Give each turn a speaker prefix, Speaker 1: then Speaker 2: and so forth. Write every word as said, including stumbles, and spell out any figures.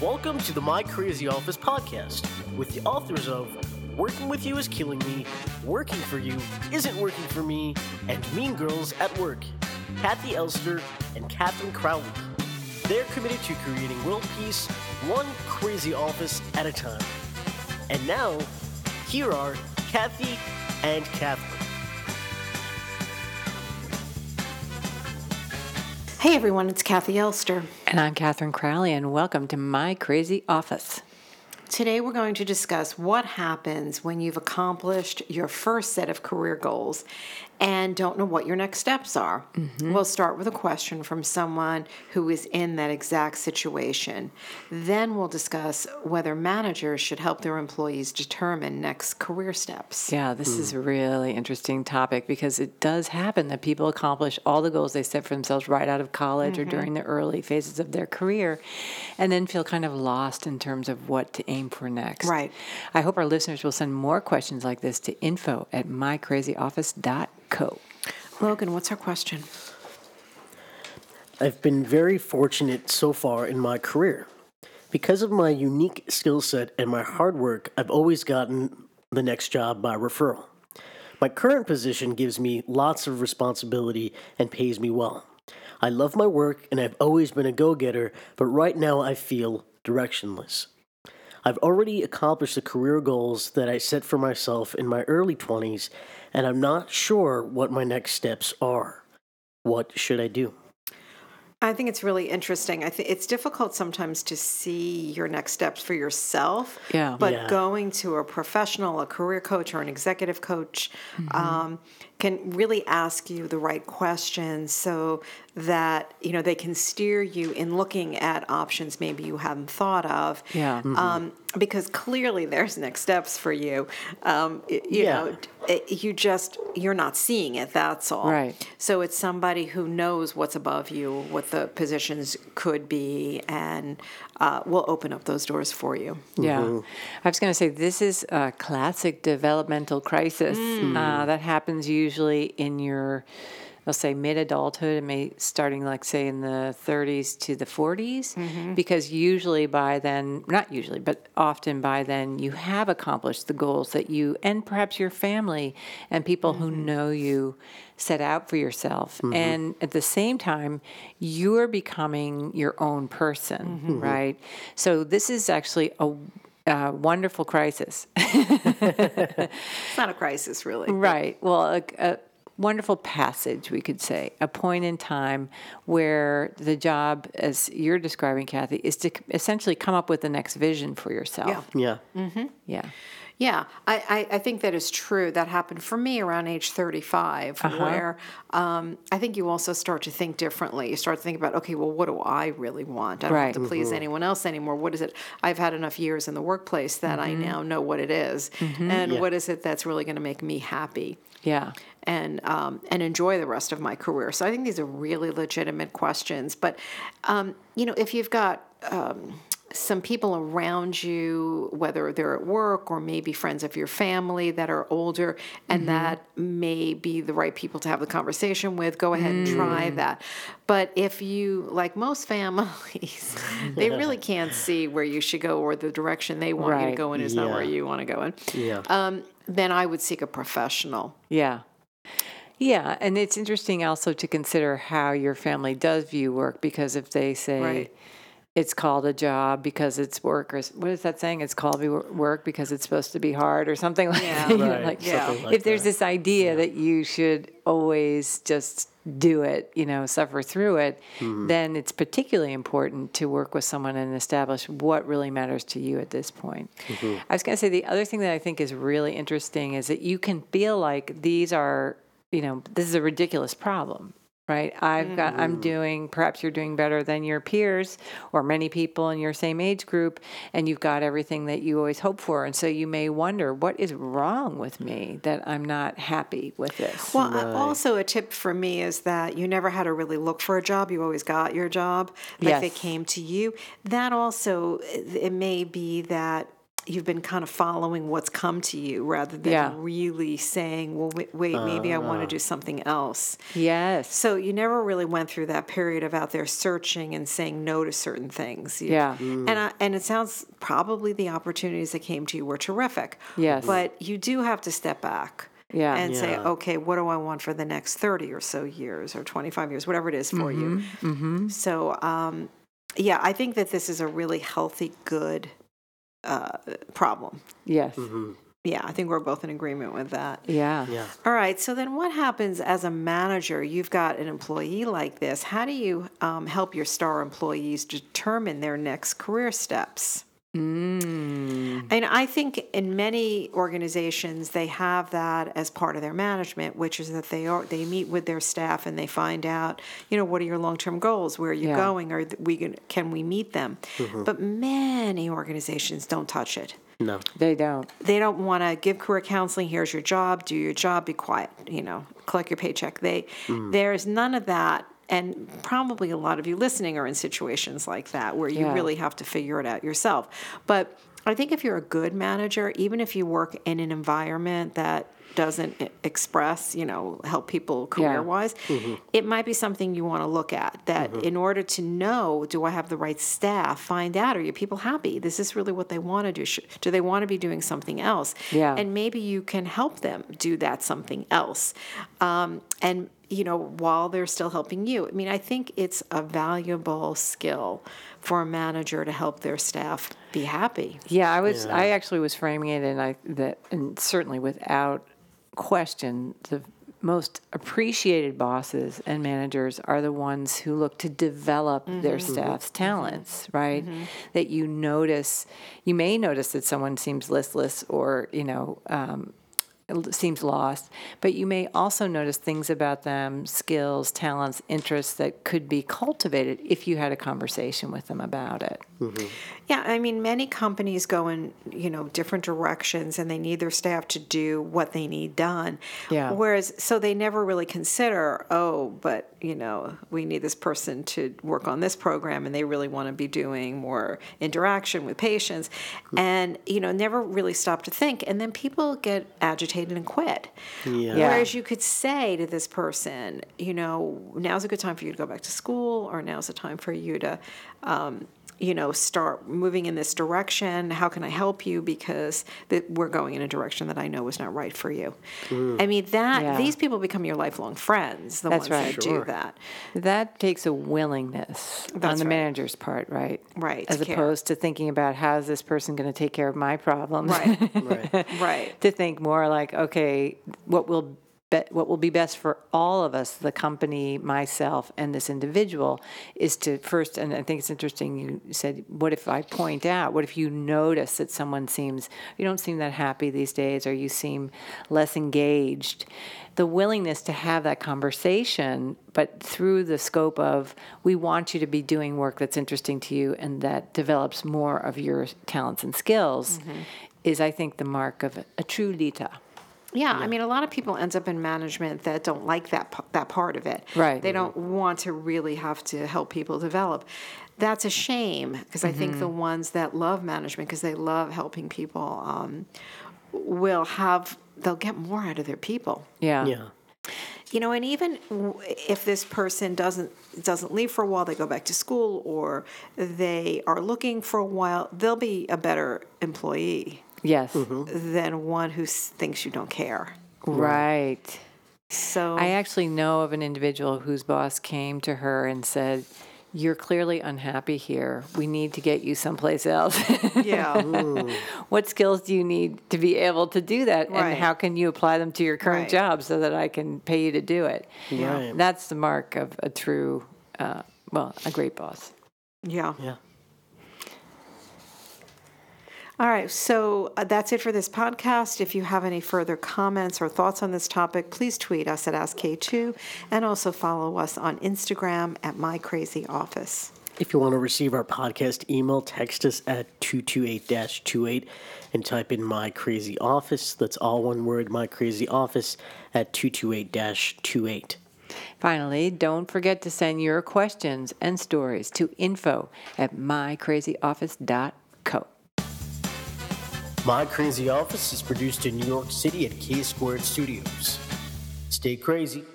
Speaker 1: Welcome to the My Crazy Office podcast with the authors of Working With You Is Killing Me, Working For You Isn't Working For Me, and Mean Girls at Work, Kathy Elster and Catherine Crowley. They're committed to creating world peace one crazy office at a time. And now, here are Kathy and Catherine.
Speaker 2: Hey everyone, it's Kathy Elster.
Speaker 3: And I'm Catherine Crowley, and welcome to My Crazy Office.
Speaker 2: Today we're going to discuss what happens when you've accomplished your first set of career goals and don't know what your next steps are. Mm-hmm. We'll start with a question from someone who is in that exact situation. Then we'll discuss whether managers should help their employees determine next career steps.
Speaker 3: Yeah, this mm. is a really interesting topic because it does happen that people accomplish all the goals they set for themselves right out of college mm-hmm. or during the early phases of their career and then feel kind of lost in terms of what to aim for next.
Speaker 2: Right.
Speaker 3: I hope our listeners will send more questions like this to info at my crazy office dot co.
Speaker 2: Logan, what's our question?
Speaker 1: I've been very fortunate so far in my career. Because of my unique skill set and my hard work, I've always gotten the next job by referral. My current position gives me lots of responsibility and pays me well. I love my work and I've always been a go-getter, but right now I feel directionless. I've already accomplished the career goals that I set for myself in my early twenties, and I'm not sure what my next steps are. What should I do?
Speaker 2: I think it's really interesting. I think it's difficult sometimes to see your next steps for yourself.
Speaker 3: Yeah.
Speaker 2: But
Speaker 1: yeah.
Speaker 2: going to a professional, a career coach, or an executive coach mm-hmm. um, can really ask you the right questions so that you know they can steer you in looking at options maybe you hadn't thought of.
Speaker 3: Yeah.
Speaker 2: Mm-hmm. Um, because clearly there's next steps for you. Um, you
Speaker 1: yeah.
Speaker 2: know, it, you just you're not seeing it. That's all.
Speaker 3: Right.
Speaker 2: So it's somebody who knows what's above you, what the positions could be, and uh, will open up those doors for you.
Speaker 3: Yeah.
Speaker 1: Mm-hmm.
Speaker 3: I was going to say, this is a classic developmental crisis mm. uh, that happens usually in your, let's say, mid-adulthood, and may starting, like, say, in the thirties to the forties, mm-hmm. because usually by then, not usually, but often by then, you have accomplished the goals that you, and perhaps your family and people mm-hmm. who know you, set out for yourself. Mm-hmm. And at the same time, you're becoming your own person, mm-hmm. right? So this is actually a Uh, wonderful crisis.
Speaker 2: It's not a crisis, really.
Speaker 3: Right. Well, a, a wonderful passage, we could say, a point in time where the job, as you're describing, Kathy, is to essentially come up with the next vision for yourself.
Speaker 2: Yeah.
Speaker 1: Yeah.
Speaker 3: Mm-hmm. Yeah.
Speaker 2: Yeah, I, I, I think that is true. That happened for me around age thirty-five, uh-huh. where um, I think you also start to think differently. You start to think about, okay, well, what do I really want? I don't
Speaker 3: right.
Speaker 2: have to please mm-hmm. anyone else anymore. What is it? I've had enough years in the workplace that mm-hmm. I now know what it is. Mm-hmm. And yeah. what is it that's really going to make me happy?
Speaker 3: Yeah.
Speaker 2: And um, and enjoy the rest of my career. So I think these are really legitimate questions. But, um, you know, if you've got um, some people around you, whether they're at work or maybe friends of your family that are older and mm-hmm. that may be the right people to have the conversation with, go ahead mm. and try that. But if you, like most families, they really can't see where you should go or the direction they want
Speaker 3: right.
Speaker 2: you to go in is
Speaker 1: yeah.
Speaker 2: not where you want to go in.
Speaker 1: Yeah.
Speaker 2: Um, then I would seek a professional.
Speaker 3: Yeah. Yeah, and it's interesting also to consider how your family does view work, because if they say
Speaker 2: right.
Speaker 3: it's called a job because it's work, or what is that saying? It's called work because it's supposed to be hard or something like
Speaker 2: yeah.
Speaker 3: that. You know,
Speaker 1: right.
Speaker 3: like,
Speaker 2: yeah.
Speaker 1: Something like
Speaker 3: if there's
Speaker 1: that.
Speaker 3: this idea
Speaker 1: yeah.
Speaker 3: that you should always just do it, you know, suffer through it, mm-hmm. then it's particularly important to work with someone and establish what really matters to you at this point. Mm-hmm. I was going to say the other thing that I think is really interesting is that you can feel like these are, you know, this is a ridiculous problem. Right. I've mm-hmm. got, I'm doing, perhaps you're doing better than your peers or many people in your same age group, and you've got everything that you always hope for. And so you may wonder, what is wrong with me that I'm not happy with this?
Speaker 2: Well,
Speaker 1: right.
Speaker 2: also a tip for me is that you never had to really look for a job. You always got your job. Like
Speaker 3: yes.
Speaker 2: they came to you. That also, it may be that you've been kind of following what's come to you rather than
Speaker 3: Yeah.
Speaker 2: really saying, well, wait, wait maybe I want to do something else.
Speaker 3: Yes.
Speaker 2: So you never really went through that period of out there searching and saying no to certain things. You-
Speaker 3: Yeah.
Speaker 2: And I, and it sounds probably the opportunities that came to you were terrific.
Speaker 3: Yes.
Speaker 2: But you do have to step back.
Speaker 3: Yeah.
Speaker 2: And say,
Speaker 1: Yeah.
Speaker 2: okay, what do I want for the next thirty or so years or twenty-five years, whatever it is for you. Mm-hmm. So, um, yeah, I think that this is a really healthy, good uh, problem.
Speaker 3: Yes.
Speaker 2: Yeah, I think we're both in agreement with that.
Speaker 3: Yeah.
Speaker 1: Yeah.
Speaker 2: All right, so then what happens as a manager? You've got an employee like this. How do you um, help your star employees determine their next career steps?
Speaker 3: Mm.
Speaker 2: And I think in many organizations they have that as part of their management, which is that they are they meet with their staff and they find out, you know, what are your long-term goals? Where are you
Speaker 3: Yeah.
Speaker 2: going? Are we gonna, can we meet them? But many organizations don't touch it.
Speaker 1: No.
Speaker 3: They don't.
Speaker 2: They don't want to give career counseling. Here's your job. Do your job. Be quiet. You know, collect your paycheck. They there's none of that. And probably a lot of you listening are in situations like that where you
Speaker 3: Yeah.
Speaker 2: really have to figure it out yourself. But I think if you're a good manager, even if you work in an environment that doesn't e- express, you know, help people career-wise, it might be something you want to look at. That in order to know, do I have the right staff? Find out, are your people happy? This is really what they want to do. Sh- Do they want to be doing something else?
Speaker 3: Yeah.
Speaker 2: And maybe you can help them do that something else. Um, and you know, while they're still helping you. I mean, I think it's a valuable skill for a manager to help their staff be happy.
Speaker 3: Yeah, I was.
Speaker 1: Yeah.
Speaker 3: I actually was framing it, and I that, and certainly without question, the most appreciated bosses and managers are the ones who look to develop their staff's talents. Right? That you notice. You may notice that someone seems listless, or you know. Um, seems lost, but you may also notice things about them, skills, talents, interests that could be cultivated if you had a conversation with them about it.
Speaker 2: Yeah, I mean, many companies go in, you know, different directions and they need their staff to do what they need done.
Speaker 3: Yeah.
Speaker 2: Whereas, so they never really consider, oh, but, you know, we need this person to work on this program and they really want to be doing more interaction with patients. And, you know, never really stop to think. And then people get agitated and quit.
Speaker 1: Yeah.
Speaker 3: Yeah.
Speaker 2: Whereas you could say to this person, you know, now's a good time for you to go back to school, or now's a time for you to, um, you know, start moving in this direction. How can I help you? Because that we're going in a direction that I know is not right for you. I mean, that
Speaker 3: Yeah.
Speaker 2: these people become your lifelong friends, the
Speaker 3: That's
Speaker 2: ones
Speaker 3: right.
Speaker 2: that
Speaker 1: Sure.
Speaker 2: do that.
Speaker 3: That takes a willingness on
Speaker 2: That's
Speaker 3: the
Speaker 2: right.
Speaker 3: manager's part, right?
Speaker 2: Right,
Speaker 3: As
Speaker 2: to care.
Speaker 3: opposed to thinking about how is this person going to take care of my problems.
Speaker 2: Right.
Speaker 1: Right.
Speaker 2: Right.
Speaker 3: To think more like, okay, what will be, what will be best for all of us, the company, myself, and this individual, is to first, and I think it's interesting, you said, what if I point out, what if you notice that someone seems, you don't seem that happy these days, or you seem less engaged? The willingness to have that conversation, but through the scope of, we want you to be doing work that's interesting to you and that develops more of your talents and skills, is, I think, the mark of a true leader.
Speaker 2: Yeah, I mean, a lot of people end up in management that don't like that p- that part of it.
Speaker 3: Right.
Speaker 2: They don't want to really have to help people develop. That's a shame, because I think the ones that love management, because they love helping people, um, will have they'll get more out of their people.
Speaker 3: Yeah.
Speaker 1: Yeah.
Speaker 2: You know, and even w- if this person doesn't doesn't leave for a while, they go back to school, or they are looking for a while, they'll be a better employee
Speaker 3: Yes.
Speaker 2: than one who s- thinks you don't care.
Speaker 3: Right.
Speaker 2: So
Speaker 3: I actually know of an individual whose boss came to her and said, "You're clearly unhappy here. We need to get you someplace else."
Speaker 2: yeah.
Speaker 3: What skills do you need to be able to do that?
Speaker 2: Right.
Speaker 3: And how can you apply them to your current
Speaker 2: Right.
Speaker 3: job so that I can pay you to do it?
Speaker 1: Right.
Speaker 3: That's the mark of a true, uh, well, a great boss.
Speaker 2: Yeah.
Speaker 1: Yeah.
Speaker 2: All right. So uh, that's it for this podcast. If you have any further comments or thoughts on this topic, please tweet us at Ask K two and also follow us on Instagram at My Crazy Office.
Speaker 1: If you want to receive our podcast email, text us at two two eight dash two eight and type in My Crazy Office. That's all one word, My Crazy Office, at two two eight dash two eight.
Speaker 3: Finally, don't forget to send your questions and stories to info at my crazy office dot co.
Speaker 1: My Crazy Office is produced in New York City at K Squared Studios. Stay crazy.